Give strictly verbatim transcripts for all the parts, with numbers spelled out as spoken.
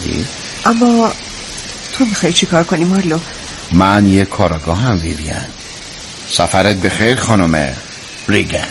بگیری؟ اما تو میخوای چی کار کنی مارلو؟ من یه کاراگاه هم ویویان. سفرت بخیر خانم ریگن.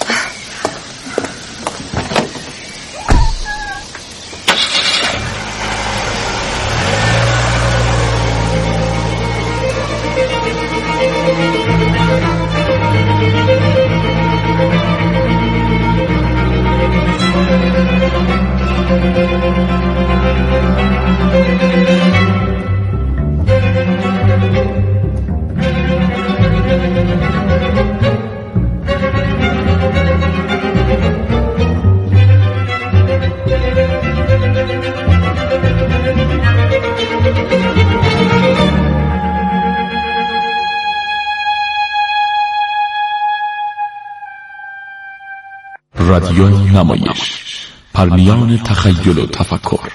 رادیوی نمایش، پرنیان تخیل و تفکر.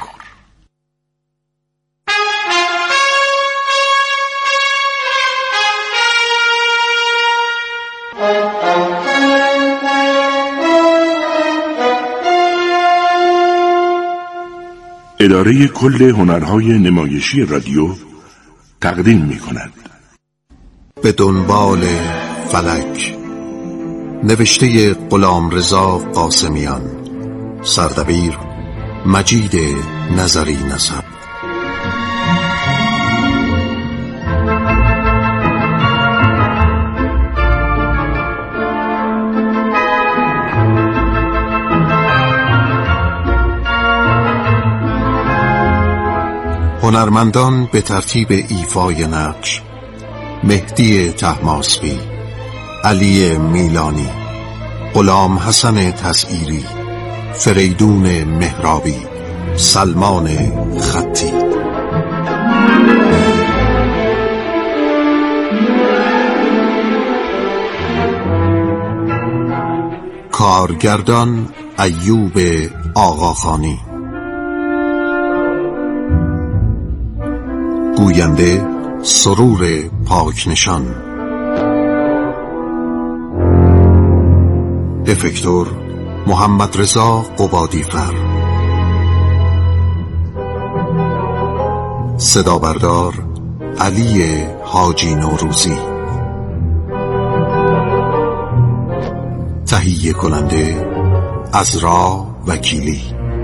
اداره کل هنرهای نمایشی رادیو تقدیم می کند به دنبال فلک، نوشته غلامرضا قاسمیان، سردبیر مجید نظری نسب. هنرمندان به ترتیب ایفای نقش: مهدی طهماسبی، علی میلانی، غلام حسن تسعیری، فریدون مهرابی، سلمان خطی. کارگردان ایوب آقاخانی. گوینده سرور پاکنشان. افکتور محمد رضا قبادیفر. صدا بردار علی حاجی نوروزی. تهیه کننده عذرا وکیلی.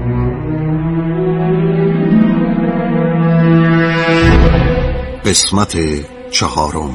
قسمت چهارم.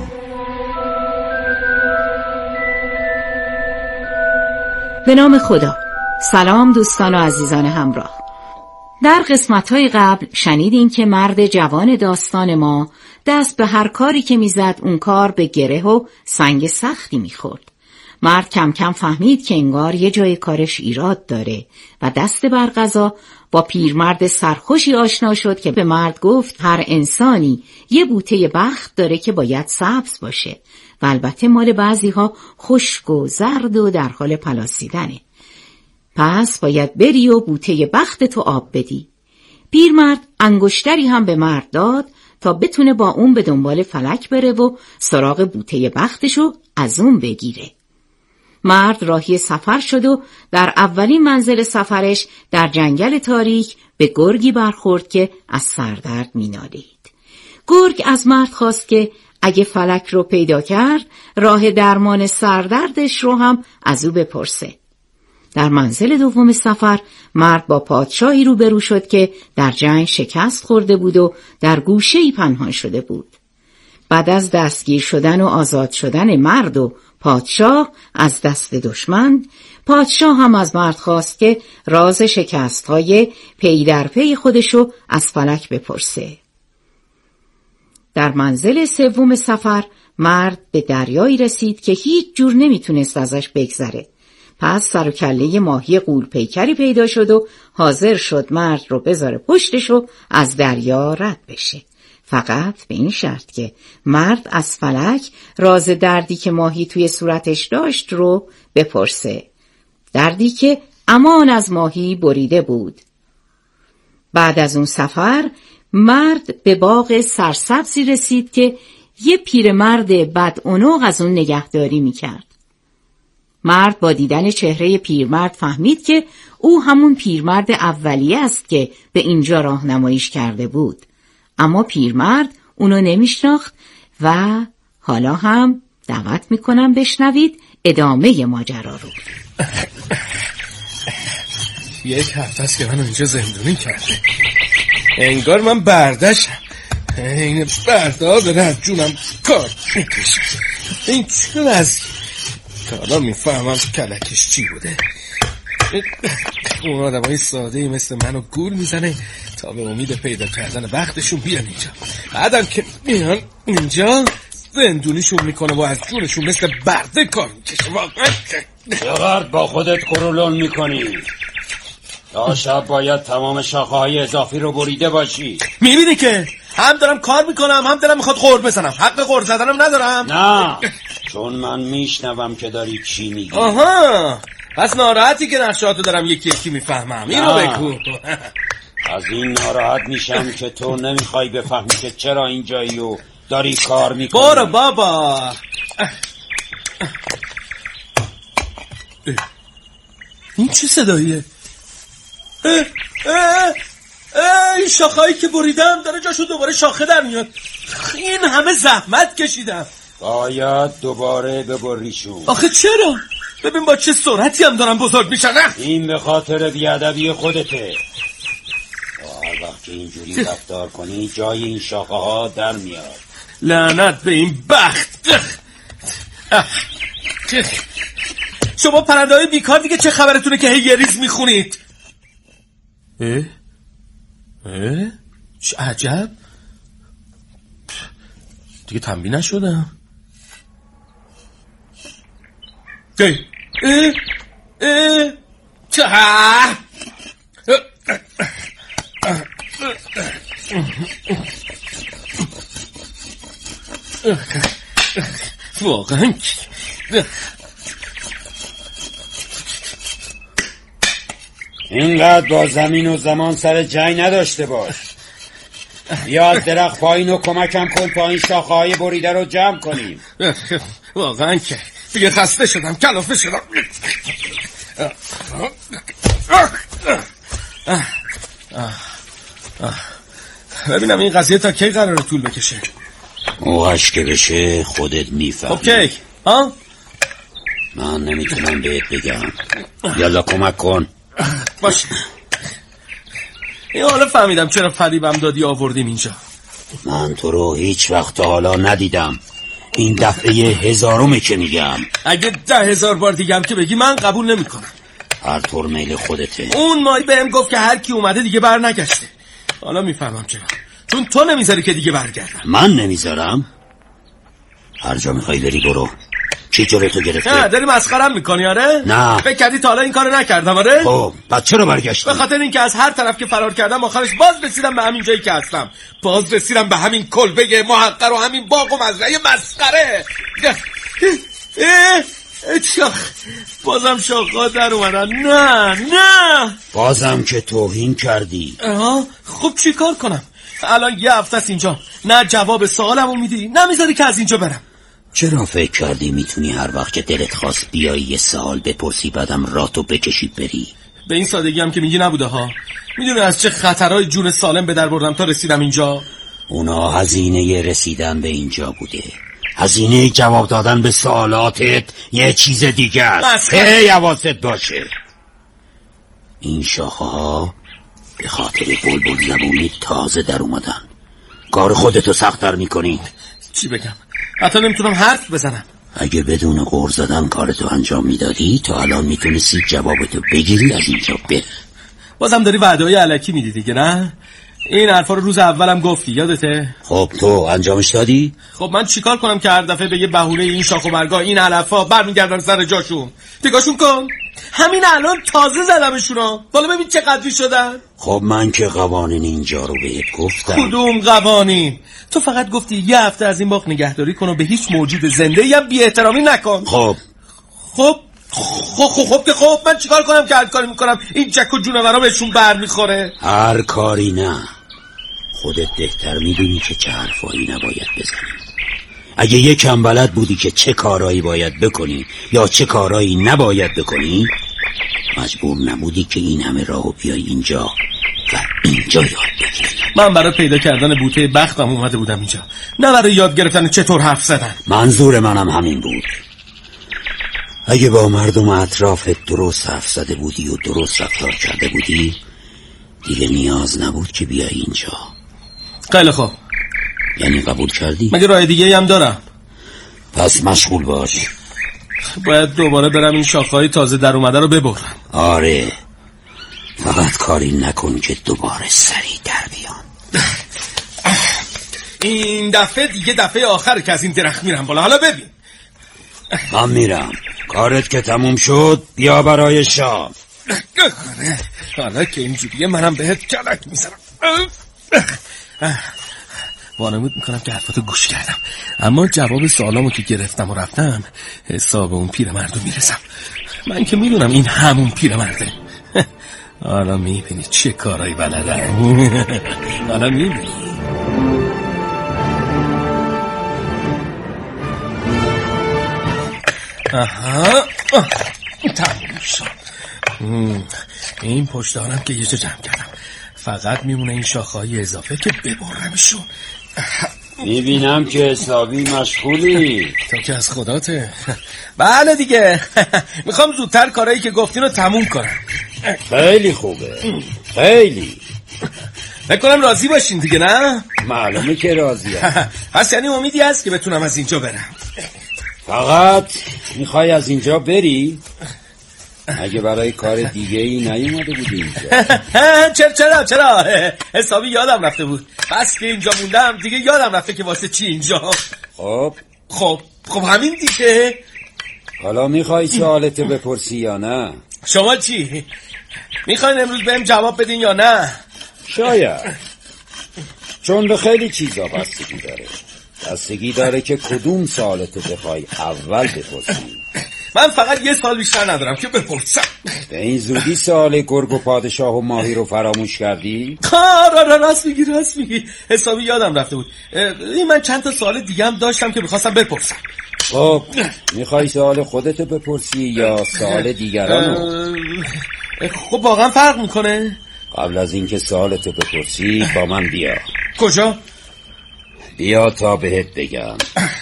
به نام خدا. سلام دوستان و عزیزان همراه. در قسمت‌های قبل شنیدین که مرد جوان داستان ما دست به هر کاری که میزد اون کار به گره و سنگ سختی میخورد. مرد کم کم فهمید که انگار یه جای کارش ایراد داره و دست بر قضا با پیرمرد سرخوشی آشنا شد که به مرد گفت هر انسانی یه بوته بخت داره که باید سبز باشه و البته مال بعضی ها خشک و زرد و در حال پلاسیدنه. پس باید بری و بوته بخت تو آب بدی. پیرمرد انگشتری هم به مرد داد تا بتونه با اون به دنبال فلک بره و سراغ بوته بختشو از اون بگیره. مرد راهی سفر شد و در اولین منزل سفرش در جنگل تاریک به گرگی برخورد که از سردرد مینالید. گرگ از مرد خواست که اگه فلک رو پیدا کرد راه درمان سردردش رو هم از او بپرسه. در منزل دوم سفر مرد با پادشاهی روبرو شد که در جنگ شکست خورده بود و در گوشه‌ای پنهان شده بود. بعد از دستگیر شدن و آزاد شدن مرد و پادشاه از دست دشمن، پادشاه هم از مرد خواست که راز شکست‌های پی در پی خودشو از فلک بپرسه. در منزل سوم سفر مرد به دریایی رسید که هیچ جور نمیتونست ازش بگذره. پس سر و کله ماهی غول پیکری پیدا شد و حاضر شد مرد رو بذاره پشتش و از دریا رد بشه. فقط به این شرط که مرد از فلک راز دردی که ماهی توی صورتش داشت رو بپرسه. دردی که امان از ماهی بریده بود. بعد از اون سفر مرد به باغ سرسبزی رسید که یه پیرمرد بدعنق از اون نگهداری میکرد. مرد با دیدن چهره پیرمرد فهمید که او همون پیرمرد اولیه است که به اینجا راهنماییش کرده بود. اما پیرمرد اونو نمیشناخت و حالا هم دعوت میکنم بشنوید ادامه ماجرا رو. یک هفته است که من اینجا زندونی کرده. انگار من بردشم. این بردا داره از جونم کار میکشه. این چون از تا حالا میفهمم کلکش چی بوده. اون آدم های ساده ای مثل منو گول میزنه تا به امید پیدا کردن وقتشون بیان اینجا. بعدم که میان اینجا زندونیشون میکنه و از جونشون مثل برده کار میکشه. واقعا چقدر با خودت قرولون میکنی؟ تا شب باید تمام شاخه های اضافی رو بریده باشی. میبینی که هم دارم کار میکنم هم دارم میخواد قور بزنم. حق قور زدنم ندارم؟ نه، چون من میشنوم که داری چی میگی. آها، پس ناراحتی که نقشاتو دارم یکی یکی میفهمم. اینو بگو. از این ناراحت میشم که تو نمیخوای بفهمی که چرا اینجایی و داری کار میکنی. برو بابا. این چه صداییه؟ اه اه اه این شاخه‌ای که بریدم داره جاشو دوباره شاخه در میاد. این همه زحمت کشیدم. باید دوباره ببریشون. آخه چرا؟ ببین با چه سرعتی هم دارم بزرگ میشن. این به خاطر بیادبی خودته. هر وقت که اینجوری رفتار کنی جای این شاخه ها در میاد. لعنت به این بخت. شما پرنده های بیکار دیگه چه خبرتونه که هی یه ریز میخونید؟ اه؟ اه؟ چه عجب. دیگه تنبیه نشدم. اه اه اه چه واقعا اینقدر با زمین و زمان سر جنگ نداشته باش. بیا از درخت پایین و کمکم کن تا این شاخه های بریده رو جمع کنیم. واقعا که دیگه خسته شدم، کلافه شدم. ببینم این قضیه تا کی قراره طول بکشه؟ موقعش که بشه خودت میفهمی. خب کی؟ ها؟ من نمیتونم بهت بگم. یالا کمک کن. باشه. این حالا فهمیدم چرا فریبم دادی آوردیم اینجا. من تو رو هیچ وقت حالا ندیدم. این دفعه هزارمه که میگم. اگه ده هزار بار دیگه هم که بگی من قبول نمی کنم. هر طور میل خودته. اون مایی بهم گفت که هر کی اومده دیگه بر نگشته. حالا میفهمم چرا. چون تو نمیذاری که دیگه برگردم. من نمیذارم؟ هر جا میخوای بری برو. چی جلوتو گرفته؟ نه داری مسخرم میکنی آره؟ نه. فکر کردی تا حالا این کارو نکردم آره؟ خب بعد چرا برگشتی؟ به خاطر اینکه از هر طرف که فرار کردم آخرش باز رسیدم به همین جایی که هستم. باز رسیدم به همین کلبه محقر و همین باغ و مزرعه مسخره. شاخ بازم شاخا در اومدن. نه نه بازم که توهین کردی. آها خب چی کار کنم؟ الان یه هفته است اینجا، نه جواب سوالمو میدی نه میذاری که از اینجا برم. چرا فکر کردی میتونی هر وقت که دلت خواست بیایی یه سوال بپرسی بعدم راتو بکشی بری؟ به این سادگی هم که میگی نبوده ها. میدونی از چه خطرهای جون سالم به در بردم تا رسیدم اینجا؟ اونا هزینه رسیدن به اینجا بوده. هزینه جواب دادن به سوالاتت یه چیز دیگه است. هی حواست باشه. این شاخه ها به خاطر بلبل زبونی تازه در اومدن. کار خودتو سخت‌تر میکنی. چی بگم؟ حتی نمیتونم حرف بزنم. اگه بدون غر زدن کارتو انجام میدادی تا الان میتونستی جوابتو بگیری از اینجا بری. بازم داری وعده‌های الکی میدی دیگه نه؟ این حرفا رو روز اولم گفتی یادته؟ خب تو انجامش دادی؟ خب من چیکار کنم که هر دفعه به یه بهونه این شاخ و برگا این علفا برمیگردن سر جاشون؟ نگاهشون کن. همین الان تازه زدمشونا. بالا ببین چقدری شدن. خب من که قوانین اینجا رو بهت گفتم. کدوم قوانین؟ تو فقط گفتی یه هفته از این باغ نگهداری کن و به هیچ موجود زنده‌ای هم بی‌احترامی نکن. خب خب خب خب خب که خب من چیکار کنم که هر کاری میکنم این جک و جونورا بهشون بر میخوره؟ هر کاری نه. خودت بهتر میدونی که چه حرفایی نباید بزنی. اگه یکم بلد بودی که چه کارایی باید بکنی یا چه کارایی نباید بکنی، مجبور نبودی که این همه راهو بیای اینجا و اینجا یاد بگیری. من برای پیدا کردن بوته بختم اومده بودم اینجا، نه برای یاد گرفتن چطور حرف زدن. منظور منم همین بود. اگه با مردم اطرافت درست حرف زده بودی و درست رفتار کرده بودی، دیگه نیاز نبود که بیای اینجا. خیلی خوب. یعنی قبول کردی؟ مگه راه دیگه هم دارم؟ پس مشغول باش. باید دوباره برم این شاخه‌های تازه در اومده رو ببرم. آره، فقط کاری نکن که دوباره سری در بیان. این دفعه دیگه دفعه آخر که از این درخت میرم بالا. حالا ببین من میرم، کارت که تموم شد بیا برای شام. حالا که اینجوریه منم بهت کلک میزنم. وانمود میکنم که حرفاتو گوش کردم، اما جواب سوالامو که گرفتم و رفتم حساب اون پیرمردو میرسم. من که میدونم این همون پیرمرده. حالا میبینی چه کارایی بلده. حالا میبینی. آها تموم شد. این پشتارم که یه جا جمع کردم، فقط میمونه این شاخه‌های اضافه که ببرمشون. میبینم که حسابی مشغولی. تو که از خداته. بله دیگه. میخوام زودتر کارهایی که گفتین رو تموم کنم. خیلی خوبه، خیلی. فکر کنم راضی باشین دیگه، نه؟ معلومه که راضیم. پس یعنی امیدی هست که بتونم از اینجا برم. فقط میخوای از اینجا بری؟ اگه برای کار دیگه ای نیومده بودی اینجا. چرا چرا چرا حسابی یادم رفته بود. بس که اینجا موندم دیگه یادم رفته که واسه چی اینجا. خب خب خب همین دیگه. حالا میخوای سوالتو بپرسی یا نه؟ شما چی؟ میخواین امروز بهم جواب بدین یا نه؟ شاید، چون به خیلی چیزا بستگی داره. بستگی داره که کدوم سوالتو بخوای اول بپرسی. من فقط یه سال بیشتر ندارم که بپرسم. به این زودی سوال گرگ و پادشاه و ماهی رو فراموش کردی؟ آره راست میگی راست میگی حسابی یادم رفته بود. این من چند تا سوال دیگه هم داشتم که میخواستم بپرسم. خب میخوای سوال خودتو بپرسی یا سوال دیگرانو؟ خب واقعا فرق میکنه؟ قبل از اینکه سوالتو بپرسی با من بیا. کجا؟ بیا تا بهت بگم.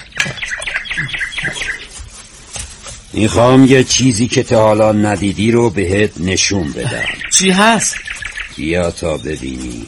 میخوام یه چیزی که تا حالا ندیدی رو بهت نشون بدم. چی هست؟ بیا تا ببینی.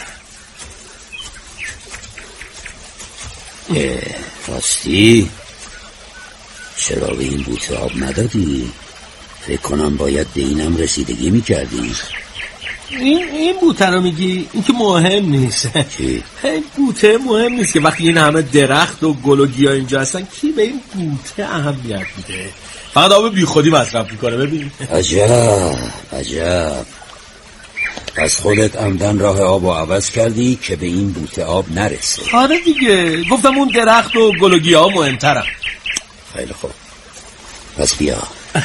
راستی چرا به این بوته آب ندادی؟ فکر کنم باید به اینم رسیدگی میکردی. این این بوته رو میگی؟ این که مهم نیست. چی؟ این بوته مهم نیست که وقتی این همه درخت و گل و گیاه اینجا هستن کی به این بوته اهمیت میده؟ فقط آب بی خودی مصرف میکنه. ببین عجب عجب. پس خودت عمدن راه آب و عوض کردی که به این بوته آب نرسه. آره دیگه، گفتم اون درخت و گل و گیاه مهمترم. خیلی خوب، پس بیا.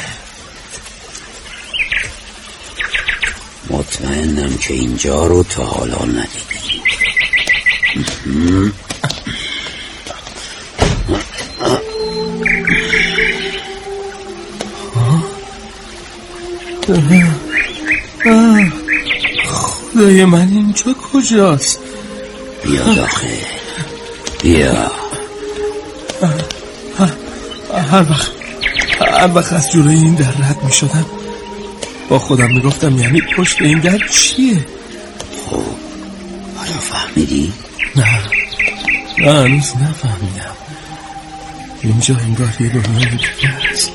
مطمئنم که اینجا رو تا حالا ندیدی. خدای من اینجا کجاست؟ بیا داخل، بیا. هر وقت هر وقت از جلوی این در رد می شدم با خودم می گفتم یعنی پشت این در چیه؟ خب حالا فهمیدی؟ نه نه هنوز نفهمیدم. اینجا انگار یه دنیای دیگه است.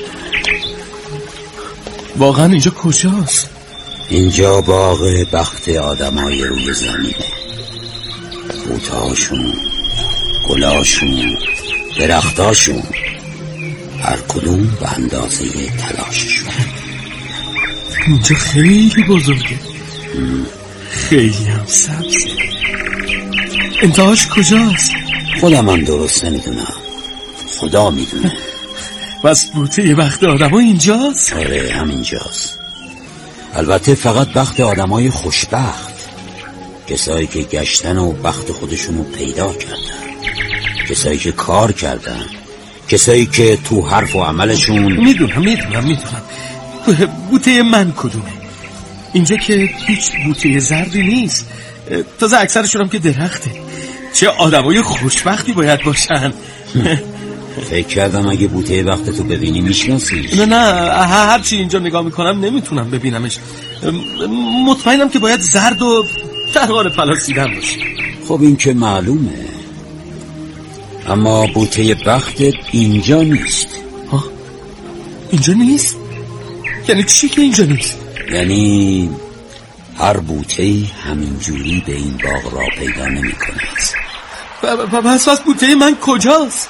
واقعا اینجا کجاست؟ اینجا باغ بخت آدمای روی زمینه. بوتهاشون، گلاشون، درختاشون، هر کدوم به اندازه تلاششون. اینجا خیلی بزرگه، خیلی هم سبزه. انتهاش کجاست؟ خودم هم درست نمیدونم، خدا میدونه. بس بوته یه بخت آدم ها اینجاست؟ آره همینجاست. البته فقط بخت آدم های خوشبخت، کسایی که گشتن و بخت خودشونو پیدا کردن. کسایی که کار کردن، کسایی که تو حرف و عملشون. میدونم میدونم میدونم بوته من کدومه؟ اینجا که هیچ بوته زردی نیست، تازه اکثرشون هم که درخته. چه آدمای خوشبختی باید باشن. فکر کردم اگه بوته وقت تو ببینی میشناسیش. نه نه هرچی اینجا نگاه میکنم نمیتونم ببینمش. مطمئنم که باید زرد و در حال پلاسیدن باشه. خب این که معلومه، اما بوته بختت اینجا نیست. ها؟ اینجا نیست؟ یعنی چی که اینجا نیست؟ یعنی هر بوته‌ای همینجوری به این باغ را پیدا نمی‌کنه. پس پس بوته من کجاست؟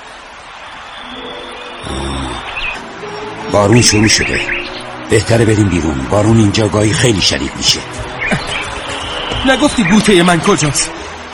بارون شروع شده، بهتره بریم بیرون. بارون اینجا گاهی خیلی شدید میشه. نگفتی بوته من کجاست؟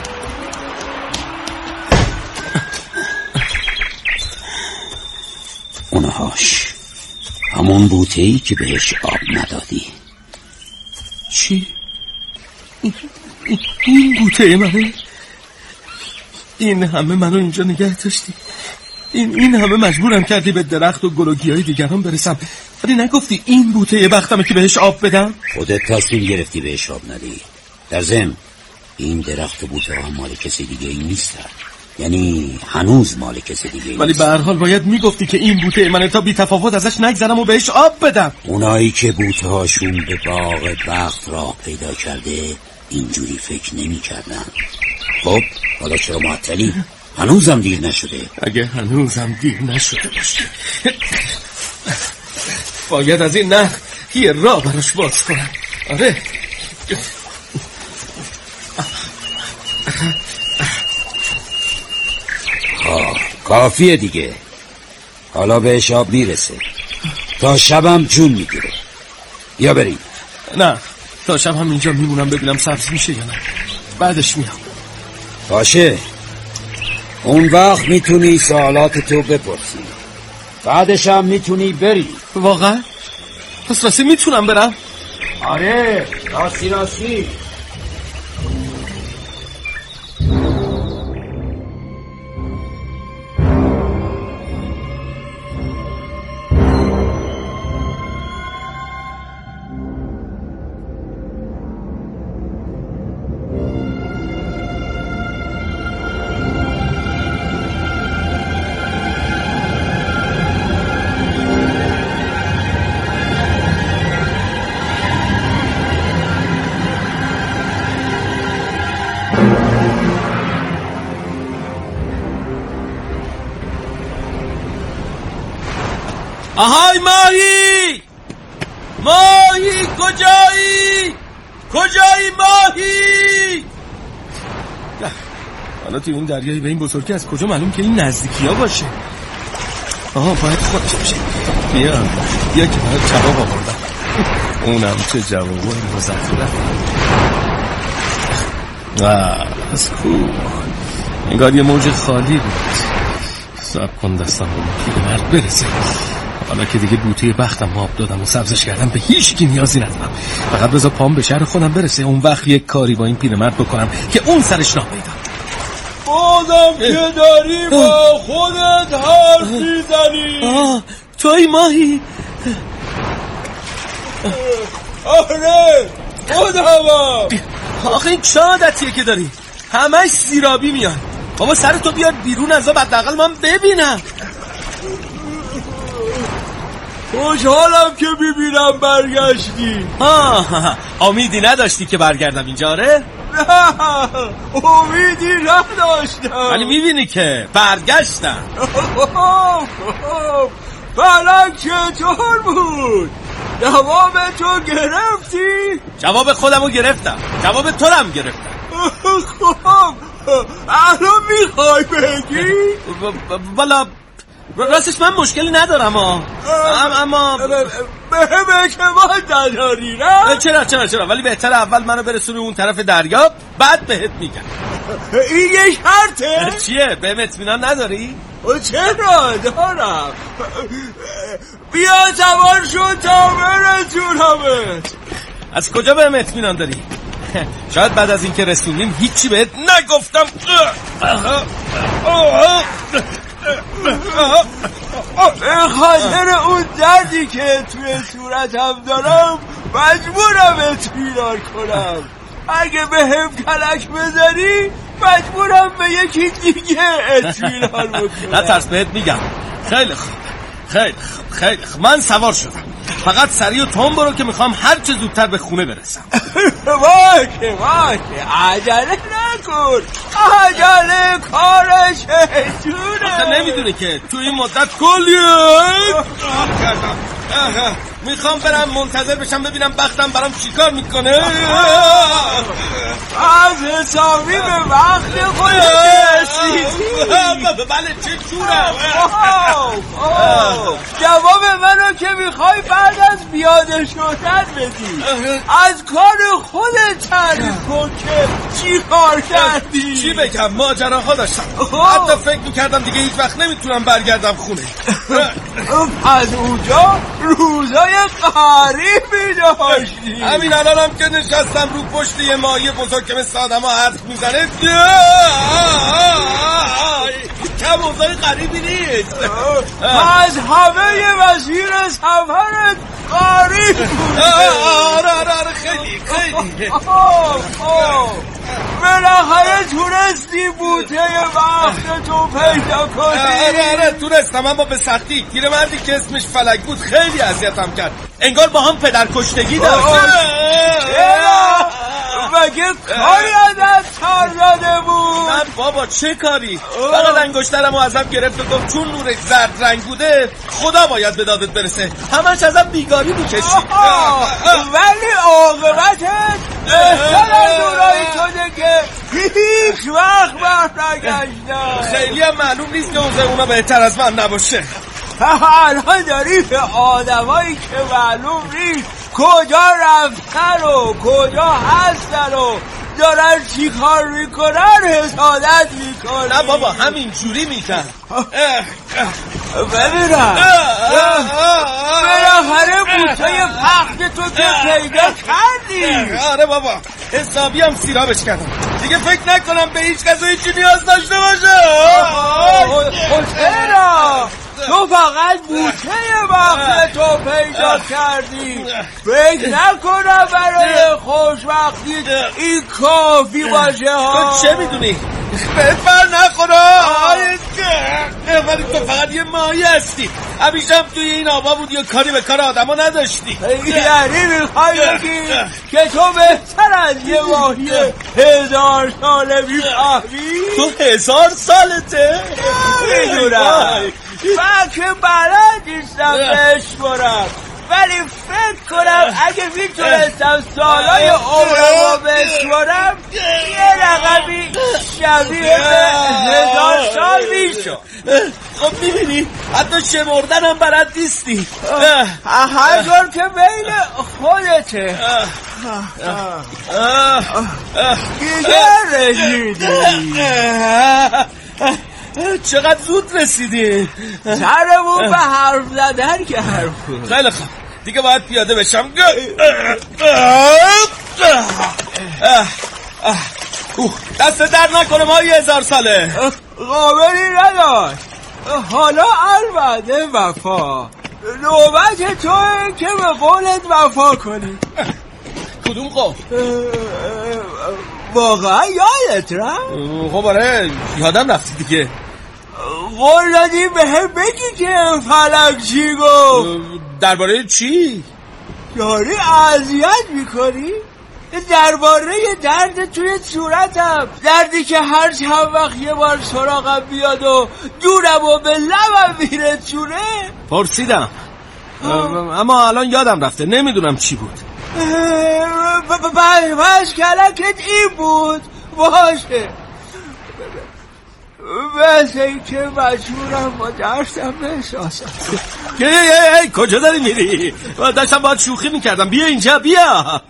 اونهاش همون بوته‌ای که بهش آب ندادی. چی؟ این, این بوته منه؟ این همه منو اینجا نگه داشتی؟ این این همه مجبورم کردی به درخت و گل و گیاهای دیگران برسم، ولی نگفتی این بوته بختمه که بهش آب بدم؟ خودت تصمیم گرفتی بهش آب ندی. در ضمن این درخت و بوته ها مال کسی دیگه ای نیستن، یعنی هنوز مال کسی دیگه ای. ولی به هر حال باید میگفتی که این بوته منه تا بی تفاوت ازش نگذرم و بهش آب بدم. اونایی که بوته هاشون به باغ بخت راه پیدا کرده اینجوری فکر نمی کردن. خب حالا چرا معطلی؟ هنوزم دیر نشده. اگه هنوزم دیر نشده باشه باید از این نه یه راه براش باز کنم. آره آه کافیه دیگه. حالا بهش آب میرسه، تا شبم جون میگیره. یا بریم؟ نه تا شب هم اینجا میمونم ببینم سبز میشه یا نه، بعدش میام. باشه، اون وقت میتونی سوالات تو بپرسی، بعدش هم میتونی بری. واقعا؟ پس راستی میتونم برم؟ آره راستی راستی. آهای ماهی ماهی کجایی کجایی ماهی؟ حالا تو این دریایی به این بزرگی از کجا معلوم که این نزدیکی ها باشه؟ آها باید خودش باشه. بیا بیا که باید جواب آوردم. اونم چه جوابه مزخرفه. آه از کوه انگار یه موج خالی بود. صبر کن دستم رو پیرمرد برسه. حالا که دیگه بوته بختم آب دادم و سبزش کردم به هیچ کی نیازی ندارم. فقط بذار پام به شهر خودم برسه، اون وقت یک کاری با این پیرمرد بکنم که اون سرش ناپیدا. بازم که داری با خودت حرف میزنی. آه توی ماهی؟ آره خودمم. آخه این چه عادتیه که داری؟ همش سیرابی میاد. بابا سر تو بیار بیرون از آب، حداقل من ببینم. خوشحالم که ببینم برگشتی. آه امیدی نداشتی که برگردم اینجا؟ آره؟ نه امیدی نداشتم، ولی میبینی که برگشتم. فلک چطور بود؟ جواب تو گرفتی؟ جواب خودمو گرفتم، جواب تو رو هم گرفتم. خب الان میخوای بگی؟ والا راستش من مشکلی ندارم ها، اما بهمه که ما نداری نه؟ چرا چرا چرا ولی بهتر اول منو برسونی اون طرف دریا، بعد بهت میگم. این یه شرطه؟ چیه؟ بهم اطمینان نداری؟ چرا دارم. بیا سوار شو تا برسونمت. از کجا بهم اطمینان داری؟ شاید بعد از اینکه رسوندیم هیچی بهت نگفتم. به خاطر اون دردی که توی صورتم دارم مجبورم اطمینان کنم. اگه به هم کلک بزنی مجبورم به یکی دیگه اطمینان بکنم. نه ترس، بهت میگم. خیلی خوب خیلی خوب خیلی خوب من سوار شدم. فقط سریع و تون برو که میخوام هر چه زودتر به خونه برسم. باشه باشه عجله نکن، عجله کارش جونه. آخه نمیدونی که تو این مدت کلی کردم. میخوام برم منتظر بشم ببینم بختم برام چیکار میکنه. از حسابی به وقت خودت رسیدی. بله چه جورم. جواب منو که میخوای بعد از بیاده شدن بدی. از کار خودت تعریف کن که چی کار کردی. چی بگم، ماجراها داشتم. حتی فکر میکردم دیگه هیچ وقت نمیتونم برگردم خونه. از اونجا روزای غریبی داشتی. همین الانم که نشستم رو پشت یه ماهی بزرگ که مثل آدم ها حرف میزنه کم اوضاع غریبی نیست. از همه مسیر سفرت غریب بوده. آره آره آره خیلی خیلی. بالاخره تونستی بوته وقت تو پیدا کنی. آره آره تونستم، اما به سختی. پیرمردی که اسمش فلک بود خیلی اذیتم کرد. انگار با هم پدر کشتگی داشت. مگه کاری ازت کار داده بود؟ نه بابا چه کاری، فقط انگشترمو ازم گرفت و گفت چون نورش زرد رنگ بوده خدا باید به دادت برسه. همش ازم بیگاری میکشید. ولی عاقبتت بهتر از اونایی شده که هیچ وقت برنگشتن. خیلی هم معلوم نیست که اوضاع اونا بهتر از من نباشه. الان داری به آدمایی که معلوم نیست کجا رفتن و کجا هستن و دارن چی کار میکنن حسادت میکنن. نه بابا همین جوری میکن. ببینم بالاخره بوته پخت تو که پیدا کردی. آره بابا حسابی هم سیرابش کردم. دیگه فکر نکنم به هیچ کس و هیچی نیاز داشته باشه. چرا؟ تو فقط بوته وقت تو پیدا کردی. فکر نکنم برای خوشبختی این کافی باشه ها. تو چه میدونی؟ بهت بر نخورا. ولی تو فقط یه ماهی هستی. همیشه هم توی این آبا بودی و کاری به کار آدم ها نداشتی. یعنی میخوای بگی که تو بهتر از یه ماهی هزار ساله میفهمی؟ تو هزار سالته؟ میدونم من که بلد نیستم بشمرم، ولی فکر کنم اگه میتونستم سالای عمرمو بشمرم یه رقمی شبیه به هزار سال میشد. خب میبینی حتی شمردن هم بلد نیستی. هر جور که بین خودته. دیگه رسیدی. چقدر زود رسیدی. سرمون به حرف زدن که حرف کن. خیلی خوب دیگه باید پیاده بشم. دست در نکنه ما یه هزار ساله. قابلی نداشت. حالا البته وفا نوبت توه که به قولت وفا کنی. کدوم قول؟ واقعا یادت رفت؟ خب آره یادم رفت دیگه. قول دادی به هم بگی که فلک چی گفت. درباره چی؟ داری اذیت میکنی؟ درباره درد توی صورتم، دردی که هر چند وقت یه بار سراغم بیاد و دورم و به لبم میرسونه. پرسیدم اما الان یادم رفته، نمیدونم چی بود. بس کلکت این بود. باشه مثل این که مجبورم با درستم بشاسم. کجا داری میری؟ داشتم باید شوخی میکردم. بیا اینجا بیا.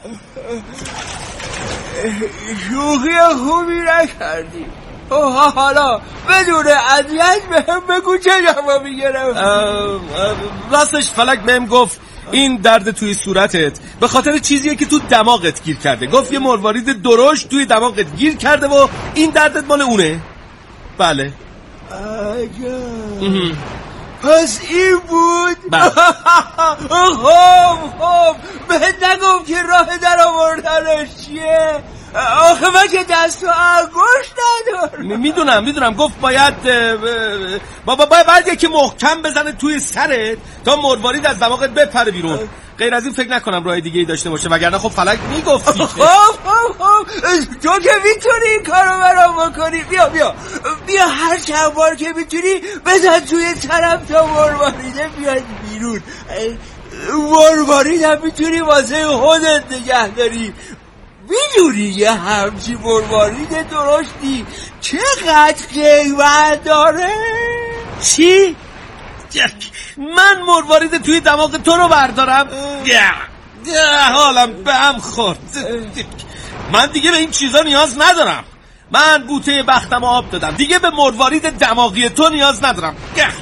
شوخی خوبی نکردی. حالا بدون اذیت بهم بگو چه جوابی گرفت. راستش فلک بهم گفت این درد توی صورتت به خاطر چیزیه که تو دماغت گیر کرده. گفت یه مروارید درشت توی دماغت گیر کرده و این دردت مال اونه. بله. عجب. پس این بود. خب خب بهت نگم که راه در آوردنش چیه؟ آخه من که دست و انگشت ندارم. میدونم میدونم گفت باید بابا باید باید یکی محکم بزنه توی سرت تا مروارید از دماغت بپره بیرون. غیر از این فکر نکنم راه دیگه ای داشته باشه، وگرنه خب فلک میگفتی. خب خب خب تو که میتونی این کارو برام بکنی. بیا بیا بیا هر چند بار که میتونی بزن توی سرم تا مرواریده بیاد بیرون. مرواریدم میتونی واسه خودت نگه داری. میدونی یه همچی مروارید درشتی چقدر قیمت داره؟ چی؟ من مروارید توی دماغ تو رو بردارم؟ حالم به هم خورد. من دیگه به این چیزا نیاز ندارم. من بوته بختم آب دادم، دیگه به مروارید دماغی تو نیاز ندارم.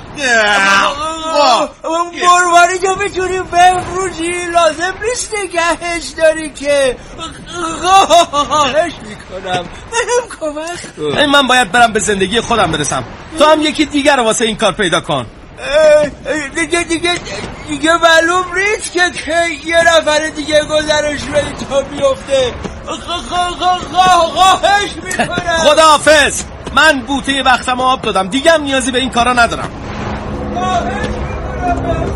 مروارید رو میتونی بفروشی، لازم نیست نگهش داری که. خواهش میکنم بهم کمک کن. من باید برم به زندگی خودم برسم، تو هم یکی دیگر رو واسه این کار پیدا کن. دیگه دیگه دیگه معلوم نیست که که یه نفر دیگه گذرش بدی تا بیفته. خواهش میکنم. خداحافظ. من بوته بختم آب دادم، دیگه هم نیازی به این کارا ندارم. خواهش میکنم.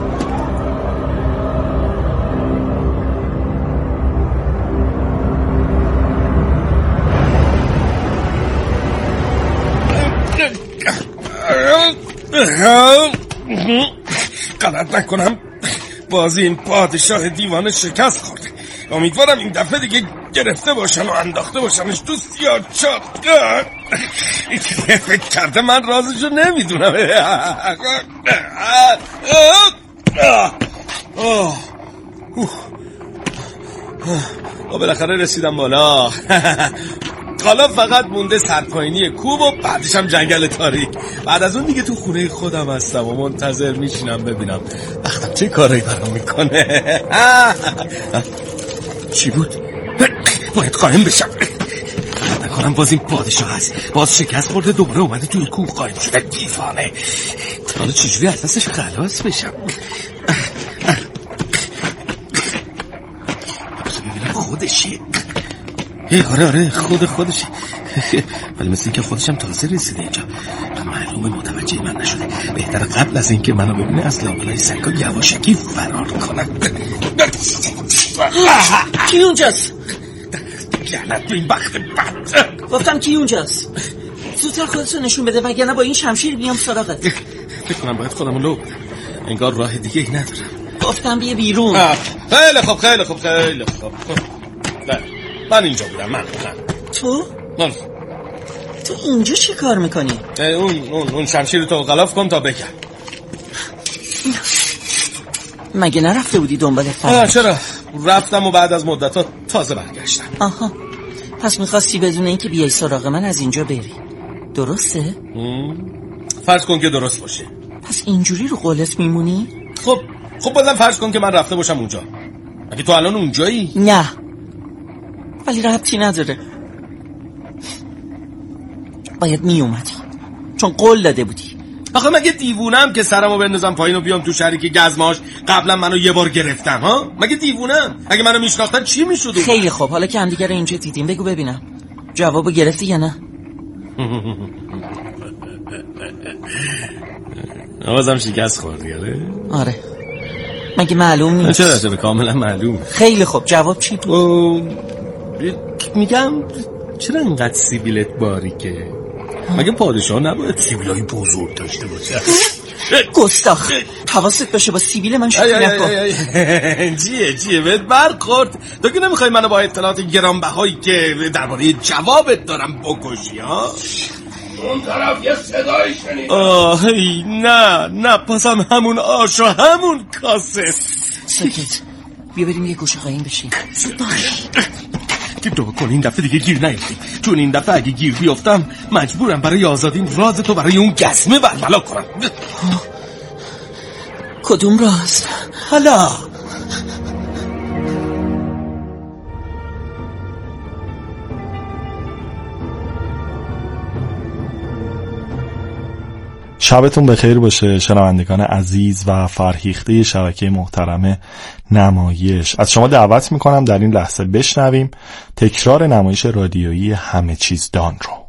غلط نکنم بازی این پادشاه دیوانه شکست خورده. امیدوارم این دفعه دیگه گرفته باشن و انداخته باشنش تو سیاه‌چاه. فکر کرده من رازشو نمیدونم. و بالاخره رسیدم بالا. حالا فقط مونده سرپاینی کوب و بعدش هم جنگل تاریک. بعد از اون دیگه تو خونه خودم هستم و منتظر میشینم ببینم وقتم چه کاری برام میکنه. چی بود؟ باید قایم بشم. نکنم باز این پادشاه هست، باز شکست خورده دوباره اومده توی کوه قایم شده. دیوانه. حالا چجوری از دستش خلاص بشم؟ ببینم خودشه. آره آره خود خودشه، ولی مثل این که خودشم تازه رسیده اینجا. معلومه متوجه من نشده. بهتر قبل از این که منو ببینه از لابلای سنگا یواشکی فرار کنم. کی اونجاست؟ لعنت به این بخت بد. گفتم کی اونجاست؟ زودتر خودتو نشون بده وگرنه با این شمشیر بیام سراغت. فکر کنم باید خودمو لو بدم، انگار راه دیگه ای ندارم. گفتم بیا بیرون. خیلی خوب خیلی خوب خیلی خوب. نه من اینجا بودم. من تو؟ من تو اینجا چی کار میکنی؟ اون اون اون شمشیر تو غلاف کن تا بگم. مگه نرفته بودی دنبال فرار؟ چرا رفتم و بعد از مدت تازه برگشتم. آها پس میخواستی بدون اینکه بیای سراغ من از اینجا بری، درسته؟ فرض کن که درست باشه. پس اینجوری رو قولت میمونی؟ خب خب بازم فرض کن که من رفته باشم اونجا. مگه تو الان اونجایی؟ نه ولی ربطی نداره، باید می اومدی چون قول داده بودی. آخه مگه دیوونم که سرمو بندازم پایین و بیام تو شهری که گزماش قبلا منو یه بار گرفتم؟ ها مگه دیوونم؟ اگه منو میشناختن چی میشد؟ خیلی خوب، حالا که هم دیگه رو اینجا دیدیم بگو ببینم جوابو گرفتی یا نه؟ آوازم شکست خوردی. آره مگه معلوم نیست؟ چرا چرا کاملا معلوم. خیلی خوب جواب چی بود؟ میگم چرا اینقدر سیبیلت باریکه؟ مگه پادشاه نباید سیبیلای بزرگ داشته باشه؟ گستاخ حواست باشه با سیبیل من شوخی نکن. جیه جیه بهت برخورد. تو که نمیخوای منو با اطلاعات گرانبهایی که درباره جوابت دارم بکشی ها؟ اون طرف یه صدایی شنیدم. آه نه نه بازم همون آش و همون کاسه. سکت بیا بریم یه گوشه قایم بشیم. تیپ دو کن این دفعه دیگه گیر نیفتی، چون این دفعه اگه گیر بیافتم مجبورم برای آزادین راز تو برای اون گزمه برملا کنم. کدوم راز؟ حالا شبتون بخیر باشه شنوندگان عزیز و فرهیخته شبکه محترم نمایش. از شما دعوت میکنم در این لحظه بشنویم تکرار نمایش رادیویی همه چیز دان رو.